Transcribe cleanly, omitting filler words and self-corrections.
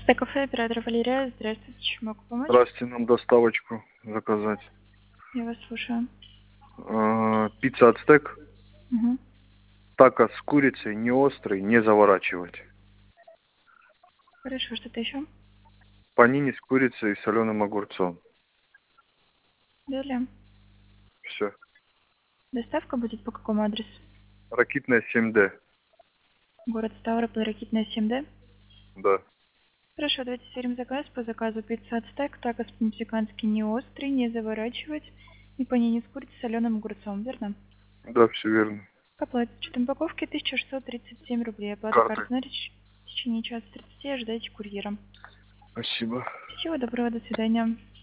Стек-кафе, оператор Валерия. Здравствуйте, чем могу помочь? Здравствуйте, нам доставочку заказать. Я вас слушаю. Пицца Ацтек, Угу. тако с курицей, не острый, не заворачивать. Хорошо, что-то еще? Панини с курицей и соленым огурцом. Далее. Все. Доставка будет по какому адресу? Ракитная 7D. Город Ставрополь, Ракитная 7D. Да. Хорошо, давайте сверим заказ. По заказу пицца Ацтек, тако по-мексикански не острый, не заворачивать. И панини с курицей с соленым огурцом, верно? Да, все верно. К оплате с учетом упаковки 1637 рублей. Оплата Картой. карты наличие. В течение часа 30 ожидайте курьера. Спасибо. Всего доброго, до свидания.